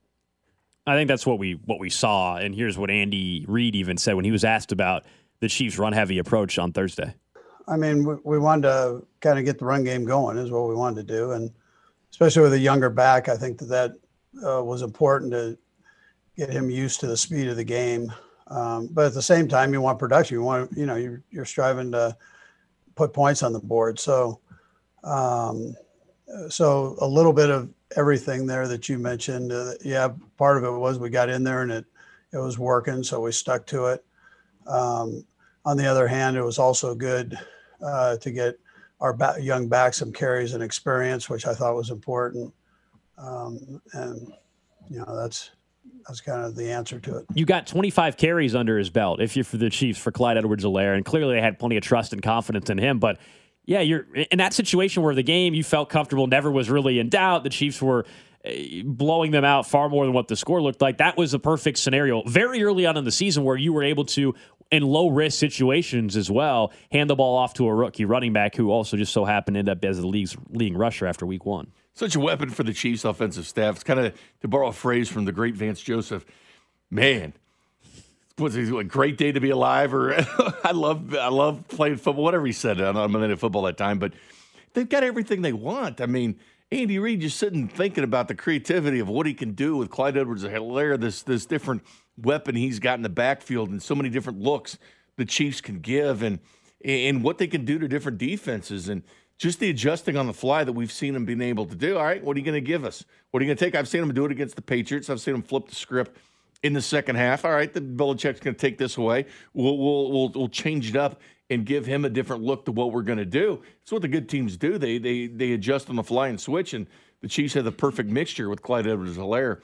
I think that's what we what we saw, and here's what Andy Reid even said when he was asked about the Chiefs' run-heavy approach on Thursday.
I mean, we, we wanted to kind of get the run game going is what we wanted to do, and especially with a younger back, I think that that uh, was important to get him used to the speed of the game. Um, but at the same time, you want production. You want, you know, you're, you're striving to put points on the board. So, um, so a little bit of everything there that you mentioned. Uh, yeah, part of it was we got in there and it it was working, so we stuck to it. Um, on the other hand, it was also good uh, to get our ba- young back some carries and experience, which I thought was important. Um, and you know, that's. That's kind of the answer to it.
You got twenty-five carries under his belt if you're for the Chiefs for Clyde Edwards-Helaire, and clearly they had plenty of trust and confidence in him. But yeah, you're in that situation where the game you felt comfortable, never was really in doubt. The Chiefs were blowing them out far more than what the score looked like. That was a perfect scenario very early on in the season where you were able to, in low-risk situations as well, hand the ball off to a rookie running back who also just so happened to end up as the league's leading rusher after week one.
Such a weapon for the Chiefs offensive staff. It's kind of, to borrow a phrase from the great Vance Joseph, man, was it a great day to be alive? Or I love I love playing football, whatever he said on Monday Night Football that time. But they've got everything they want. I mean, Andy Reid just sitting thinking about the creativity of what he can do with Clyde Edwards-Helaire, this this different weapon he's got in the backfield and so many different looks the Chiefs can give and and what they can do to different defenses and just the adjusting on the fly that we've seen him being able to do. All right, what are you going to give us? What are you going to take? I've seen him do it against the Patriots. I've seen him flip the script in the second half. All right, the Belichick's going to take this away. We'll, we'll we'll we'll change it up and give him a different look to what we're going to do. It's what the good teams do. They they they adjust on the fly and switch, and the Chiefs have the perfect mixture with Clyde Edwards-Helaire,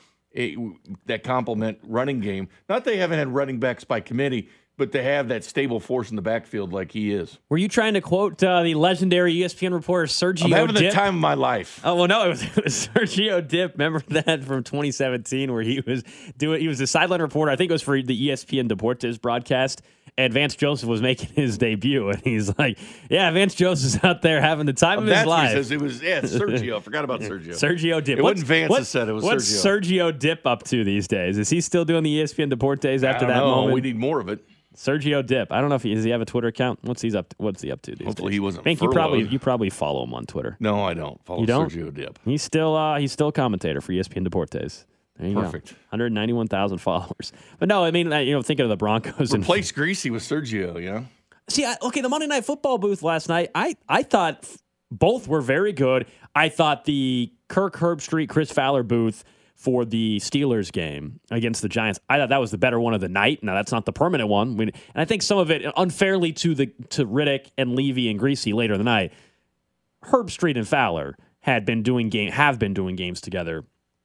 that complement running game. Not they haven't had running backs by committee, but to have that stable force in the backfield like he is.
Were you trying to quote uh, the legendary E S P N reporter Sergio
I'm having
Dip?
the time of my life.
Oh, well, no, it was, it was Sergio Dip. Remember that from twenty seventeen where he was doing, he was a sideline reporter. I think it was for the E S P N Deportes broadcast. And Vance Joseph was making his debut. And he's like, yeah, Vance Joseph's out there having the time
Oh,
of his
that's what
life.
he says. It was, yeah, it's Sergio. I forgot about Sergio.
Sergio Dip.
It
What's-
wasn't Vance
what-
that said it. It was
what's
Sergio.
Sergio Dip up to these days? Is he still doing the E S P N Deportes after
I don't
that
know.
moment?
We need more of it.
Sergio Dip. I don't know if he does he have a Twitter account. What's he's up? To, what's he up to these
Hopefully
days?
he wasn't
I think you
furloughed.
probably you probably follow him on Twitter.
No, I don't. Follow
You don't?
Sergio Dip.
He's still uh, he's still a commentator for E S P N Deportes. There you
Perfect.
go. one hundred ninety-one thousand followers. But no, I mean, you know, thinking of the Broncos and
Replace Greasy with Sergio, you know?
See, I, okay, the Monday Night Football booth last night, I, I thought both were very good. I thought the Kirk Herbstreit, Chris Fowler booth for the Steelers game against the Giants. I thought that was the better one of the night. Now, that's not the permanent one. I mean, and I think some of it unfairly to the to Riddick and Levy and Greasy later in the night. Herbstreit and Fowler had been doing game have been doing games together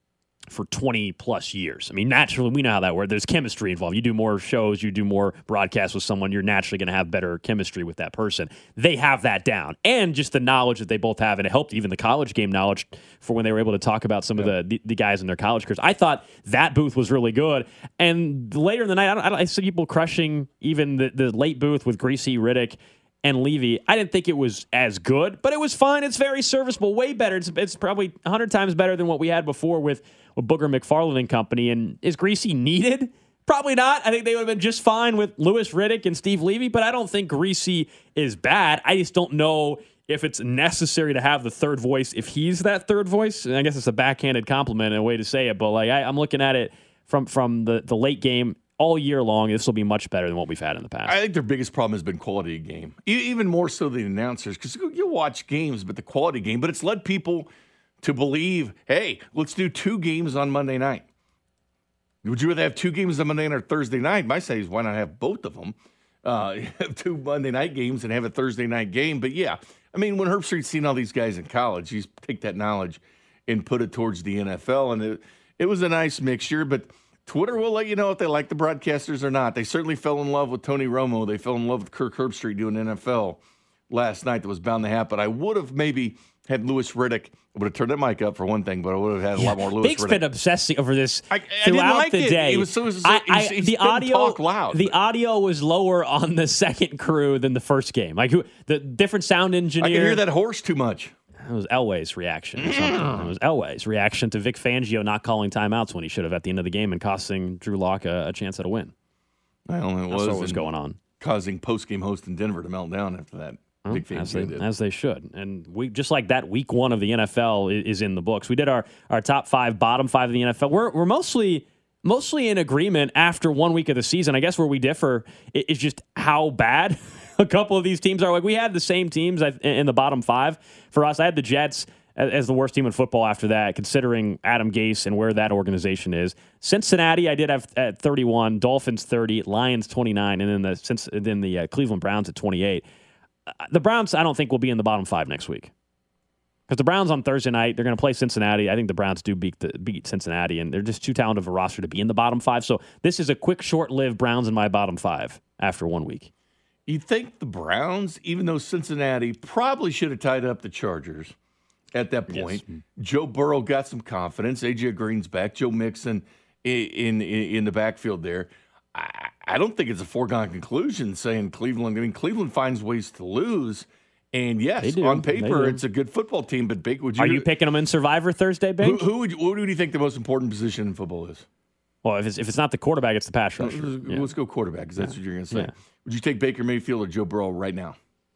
for twenty plus years. I mean, naturally, we know how that works. There's chemistry involved. You do more shows, you do more broadcasts with someone, you're naturally going to have better chemistry with that person. They have that down. And just the knowledge that they both have, and it helped even the college game knowledge for when they were able to talk about some yeah. of the, the the guys in their college careers. I thought that booth was really good. And later in the night, I, don't, I, don't, I see people crushing even the, the late booth with Greasy, Riddick, and Levy. I didn't think it was as good, but it was fine. It's very serviceable, way better. It's, it's probably a hundred times better than what we had before with, with Booger McFarland and company. And is Greasy needed? Probably not. I think they would have been just fine with Louis Riddick and Steve Levy, but I don't think Greasy is bad. I just don't know if it's necessary to have the third voice if he's that third voice. And I guess it's a backhanded compliment and a way to say it, but like I, I'm looking at it from, from the, the late game all year long. This will be much better than what we've had in the past.
I think their biggest problem has been quality of game, even more so than the announcers, because you watch games, but the quality game. But it's led people to believe, hey, let's do two games on Monday night. Would you rather have two games on Monday night or Thursday night? My say is why not have both of them? Uh, have two Monday night games and have a Thursday night game. But yeah, I mean, when Herbstreit's seen all these guys in college, he's take that knowledge and put it towards the N F L, and it, it was a nice mixture, but Twitter will let you know if they like the broadcasters or not. They certainly fell in love with Tony Romo. They fell in love with Kirk Herbstreit doing N F L last night. That was bound to happen. I would have maybe had Louis Riddick. I would have turned that mic up for one thing, but I would have had a yeah. lot more Louis
Big's
Riddick.
been obsessing over this
I, I
throughout
like
the
it.
day.
It was, it was,
I, I,
he's, he's
the audio,
talk loud.
The audio was lower on the second crew than the first game. Like who, the different sound engineer.
I can hear that horse too much.
It was Elway's reaction or something. It was Elway's reaction to Vic Fangio not calling timeouts when he should have at the end of the game and costing Drew Lock a, a chance at a win.
I don't know what
was,
was,
was going on.
Causing post-game host in Denver to melt down after that.
Well,
Vic
as, they,
did.
as they should. And we just like that, week one of the N F L is, is in the books. We did our, our top five, bottom five of the N F L. We're, we're mostly mostly in agreement after one week of the season. I guess where we differ is just how bad a couple of these teams are. Like we had the same teams in the bottom five. For us, I had the Jets as the worst team in football after that, considering Adam Gase and where that organization is. Cincinnati, I did have at thirty-one, Dolphins thirty, Lions twenty-nine, and then the since then the uh, Cleveland Browns at twenty-eight. Uh, the Browns, I don't think, will be in the bottom five next week. Because the Browns on Thursday night, they're going to play Cincinnati. I think the Browns do beat, the, beat Cincinnati, and they're just too talented of a roster to be in the bottom five. So this is a quick, short-lived Browns in my bottom five after one week.
You think the Browns, even though Cincinnati probably should have tied up the Chargers at that point, yes. Joe Burrow got some confidence. A J Green's back. Joe Mixon in, in, in the backfield there. I, I don't think it's a foregone conclusion saying Cleveland. I mean, Cleveland finds ways to lose. And yes, on paper, it's a good football team. But Big, would you?
Are you picking them in Survivor Thursday, Big?
Who, who would you, what do you think the most important position in football is?
Well, if it's if it's not the quarterback, it's the pass rusher.
Let's,
yeah.
let's go quarterback, because that's
yeah.
what you're going to say.
Yeah.
Would you take Baker Mayfield or Joe Burrow right now?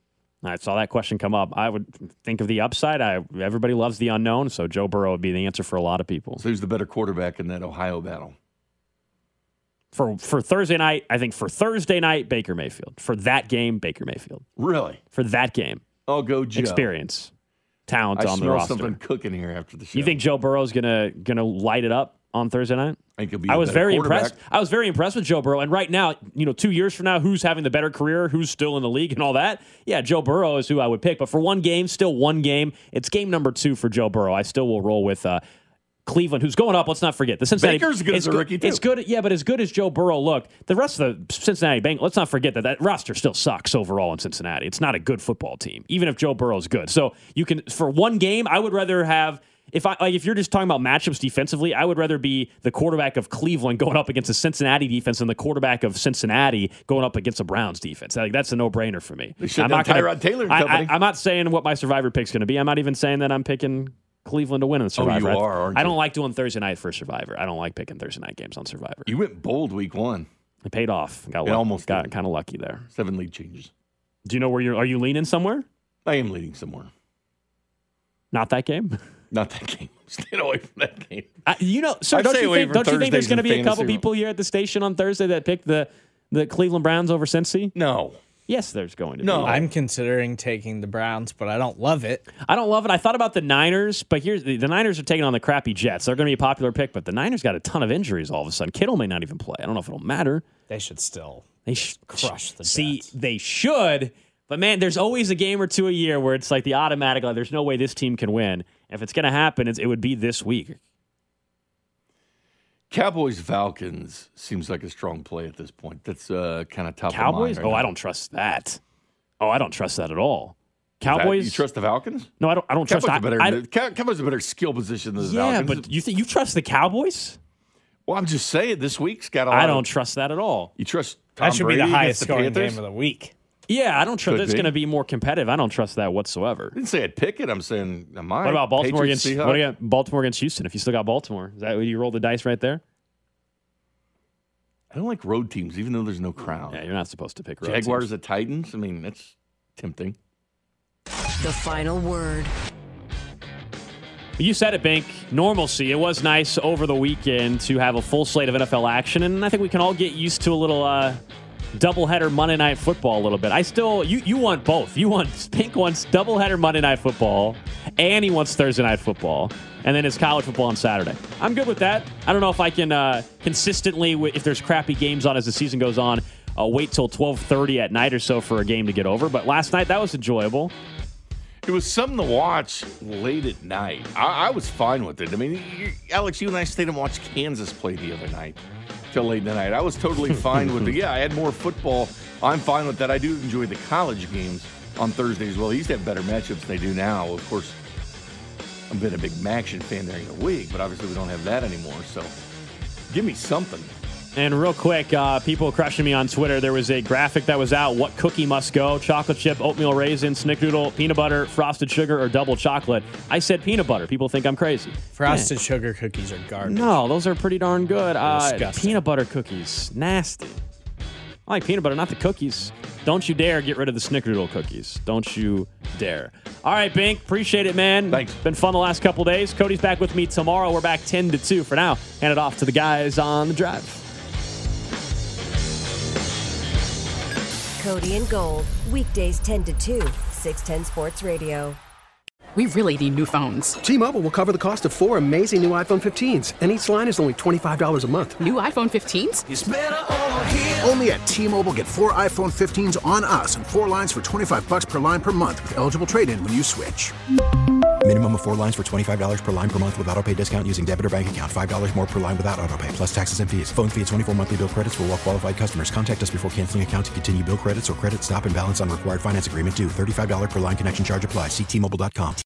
I saw that question come up. I would think of the upside. I everybody loves the unknown, so Joe Burrow would be the answer for a lot of people.
So who's the better quarterback in that Ohio battle?
For for Thursday night, I think for Thursday night, Baker Mayfield. For that game, Baker Mayfield.
Really?
For that game.
I'll go Joe.
Experience. Talent
I
on the
smell
roster.
something cooking here after the show.
You think Joe Burrow's gonna gonna light it up on Thursday night?
I think he'll be
I
a
was
better
very
quarterback.
impressed. I was very impressed with Joe Burrow. And right now, you know, two years from now, who's having the better career? Who's still in the league and all that? Yeah, Joe Burrow is who I would pick. But for one game, still one game. It's game number two for Joe Burrow. I still will roll with uh, Cleveland, who's going up. Let's not forget the Cincinnati.
Baker's good as a rookie too.
It's good, yeah, but as good as Joe Burrow looked, the rest of the Cincinnati Bengals. Let's not forget that that roster still sucks overall in Cincinnati. It's not a good football team, even if Joe Burrow's good. So you can for one game, I would rather have. If I like, if you're just talking about matchups defensively, I would rather be the quarterback of Cleveland going up against the Cincinnati defense than the quarterback of Cincinnati going up against the Browns defense. Like, that's a no-brainer for me.
They should
I'm
have
not
Tyrod
gonna,
Taylor and
I,
company.
I, I'm not saying what my Survivor pick's going to be. I'm not even saying that I'm picking Cleveland to win in the Survivor.
Oh, you are, aren't
I
you?
don't like doing Thursday night for Survivor. I don't like picking Thursday night games on Survivor.
You went bold week one.
It paid off. Got
It
lucky.
almost
got
did.
kind of lucky there.
Seven lead changes.
Do you know where you're? Are you leaning somewhere?
I am leading somewhere.
Not that game.
Not that game. Stay away from that game.
Uh, you know, sir,
I'd
don't
stay
you
away
think?
from
Don't you think there's
Thursdays
going to
in
be a couple
fantasy.
people here at the station on Thursday that picked the the Cleveland Browns over Cincy?
No.
Yes, there's going to
No,
be.
I'm considering taking the Browns, but I don't love it.
I don't love it. I thought about the Niners, but here's the, the Niners are taking on the crappy Jets. They're going to be a popular pick, but the Niners got a ton of injuries all of a sudden. Kittle may not even play. I don't know if it'll matter.
They should still
they sh-
crush the Jets.
See, they should, but man, there's always a game or two a year where it's like the automatic, like, there's no way this team can win. If it's going to happen, it's, it would be this week.
Cowboys Falcons seems like a strong play at this point. That's uh, kind of top
Cowboys?
of mind. Right
oh,
now.
I don't trust that. Oh, I don't trust that at all. Cowboys?
That, you trust the Falcons?
No, I don't. I don't
Cowboys
trust.
Are better,
I, I,
Cowboys are a better skill position than the
yeah,
Falcons.
but you think you trust the Cowboys?
Well, I'm just saying this week's got a lot
I don't
of,
trust that at all.
You trust Tom
That should
Brady
be the highest
against
scoring
Panthers?
game of the week.
Yeah, I don't trust.
Could
It's
be.
going to be more competitive. I don't trust that whatsoever.
I didn't say I'd pick it. I'm saying I might.
What about Baltimore
Patriots,
against?
Seahawks?
What do you got? Baltimore against Houston? If you still got Baltimore, is that where you roll the dice right there?
I don't like road teams, even though there's no crowd.
Yeah, you're not supposed to pick road
Jaguars
teams.
at Titans. I mean, that's tempting.
The final word.
You said it, Bink. Normalcy. It was nice over the weekend to have a full slate of N F L action, and I think we can all get used to a little uh, doubleheader Monday Night Football a little bit. I still, you you want both. You want, Bink wants doubleheader Monday Night Football, and he wants Thursday Night Football, and then his college football on Saturday. I'm good with that. I don't know if I can uh, consistently, if there's crappy games on as the season goes on, uh, wait till twelve thirty at night or so for a game to get over. But last night, that was enjoyable.
It was something to watch late at night. I, I was fine with it. I mean, you, Alex, you and I stayed and watched Kansas play the other night till late at night. I was totally fine with it. Yeah, I had more football. I'm fine with that. I do enjoy the college games on Thursdays as well. They used to have better matchups than they do now. Of course, I've been a big Maction fan during the week, but obviously we don't have that anymore. So give me something.
And real quick, uh, people crushing me on Twitter. There was a graphic that was out. What cookie must go? Chocolate chip, oatmeal raisin, snickerdoodle, peanut butter, frosted sugar, or double chocolate? I said peanut butter. People think I'm crazy.
Frosted sugar cookies are garbage.
No, those are pretty darn good. Uh,
disgusting.
peanut butter cookies. Nasty. I like peanut butter, not the cookies. Don't you dare get rid of the snickerdoodle cookies. Don't you dare. All right, Bink. Appreciate it, man.
Thanks.
Been fun the last couple days. Cody's back with me tomorrow. We're back ten to two. For now, hand it off to the guys on the drive.
Cody and Gold, weekdays ten to two, six ten Sports Radio.
We really need new phones.
T-Mobile will cover the cost of four amazing new iPhone fifteens, and each line is only twenty-five dollars a month.
New iPhone fifteens?
It's better over here. Only at T-Mobile, get four iPhone fifteens on us and four lines for twenty-five bucks per line per month with eligible trade-in when you switch.
Minimum of four lines for twenty-five dollars per line per month with autopay discount using debit or bank account. five dollars more per line without autopay, plus taxes and fees. Phone fee at twenty-four monthly bill credits for well-qualified customers. Contact us before canceling account to continue bill credits or credit stop and balance on required finance agreement due. thirty-five dollars per line connection charge applies. See T Mobile dot com.